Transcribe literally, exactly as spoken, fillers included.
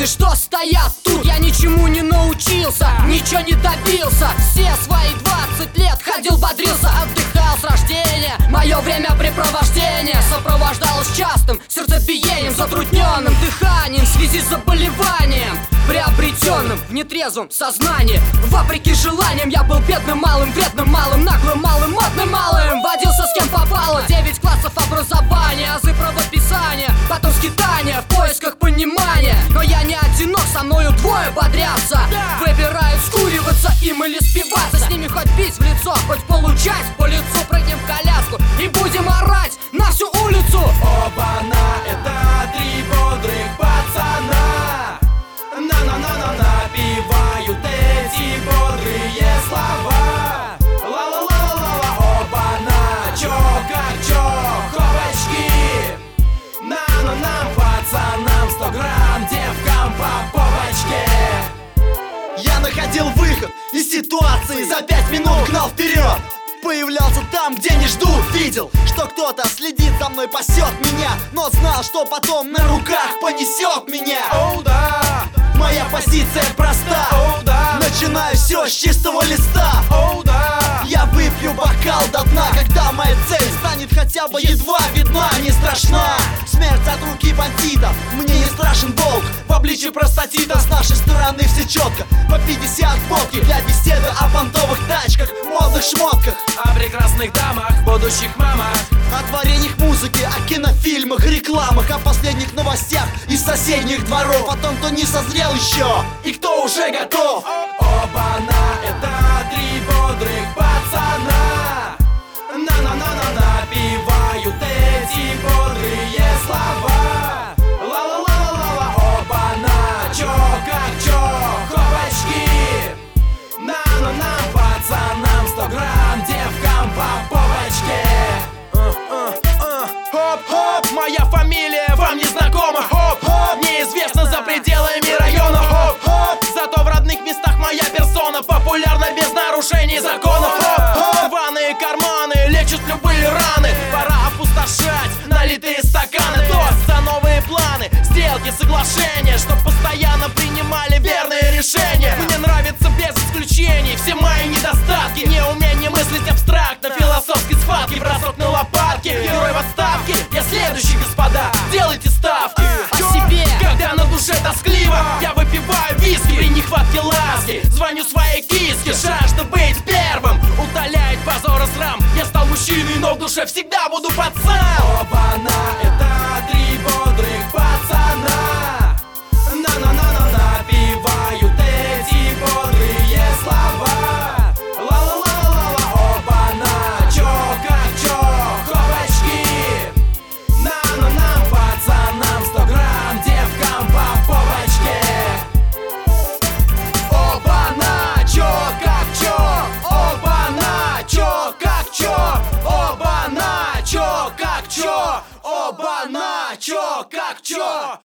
люди, что стоят тут. Я ничему не научился, ничего не добился. Все свои двадцать лет ходил, бодрился, отдыхал с рождения. Мое времяпрепровождение сопровождалось частым сердцебиением, затрудненным дыханием в связи с заболеванием, приобретенным в нетрезвом сознании. Вопреки желаниям я был бедным, малым, вредным, малым, наглым, малым, модным, малым. Водился с кем попало, девять классов образования, азы правописания, потом скитания в поисках понимания. Но я не одинок, со мною двое бодрятся, выбирают скуриваться им или спиваться. С ними хоть бить в лицо, хоть получать по лицу. Прыгнем в коляску и будем орать на всю улицу. Оба-на, это три бодрых пацана. На-на-на-на, напевают эти бодрые слова. Ла-ла-ла-ла-ла, оба-на, чё как чё, ховочки. На-на-нам, пацанам, сто грамм, девкам по попочке. Я находил выход из ситуации, за пять минут гнал вперед. Появлялся там, где не жду. Видел, что кто-то следит за мной, пасет меня, но знал, что потом на руках понесет меня. Оу, да, Моя позиция проста. оу, да, Начинаю все с чистого листа. оу, да. Я выпью бокал до дна, когда моя цель станет хотя бы едва видна. Не страшна смерть от руки бандита, мне не страшен волк в обличии простатита. С нашей стороны все четко, по пятьдесят водки для беседы о понтовых тачках, модных шмотках, О прекрасных дамах, будущих мамах, о творениях музыки, о кинофильмах, рекламах, о последних новостях из соседних дворов, о том, кто не созрел еще и кто уже готов. Оба-на, это три бодрых пацана. На-на-на-на, напевают эти бодрые слова. Ла-ла-ла-ла-ла, оба-на, чё как чё, ховочки. На-на-на, пацанам, сто грамм, девкам по попочке. Хоп-хоп, моя фамилия вам не знакома. Хоп-хоп, неизвестна за пределами района. Хоп-хоп, зато в родных местах моя персона популярна без нарушений законов. Хоп-хоп, рваные карманы лечат любые раны. Пора опустошать налитые стаканы. Тост за новые планы, сделки, соглашения, чтоб постоянно принимали верные решения. Мне нравится без исключений все мои недостатки. Неумение мыслить абстрактно, философской схватки, бросок на лопатки, герой в отставке. Я следующий, господа, делайте ставки о себе. Когда на душе тоскливо, я выпиваю виски. При нехватке ласки звоню своей киске. Жажда быть первым утоляет позор и срам. Я стал мужчиной, но в душе всегда буду пацан. Оба-на, это три бодрых пацана. На-на-на-на, напевают эти бодрые слова. Ла-ла-ла-ла-ла, оба-на, чё как чё, ховочки. На-на-нам, пацанам, сто грамм, девкам по попочке. Оба-на, чё как чё, оба-на, чё как чё, оба-на, чё как чё, оба-на, чё как чё.